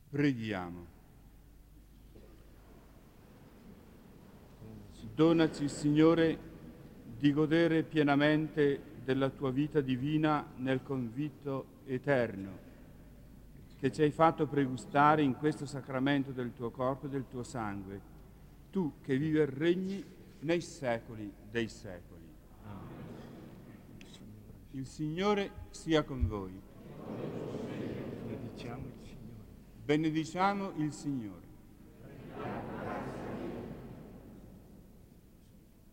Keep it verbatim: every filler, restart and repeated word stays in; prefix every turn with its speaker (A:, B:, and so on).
A: Preghiamo. Donaci, Signore, di godere pienamente della tua vita divina nel convitto eterno, che ci hai fatto pregustare in questo sacramento del tuo corpo e del tuo sangue, tu che vivi e regni nei secoli dei secoli. Amen. Il Signore sia con voi. Benediciamo il Signore. Benediciamo il Signore.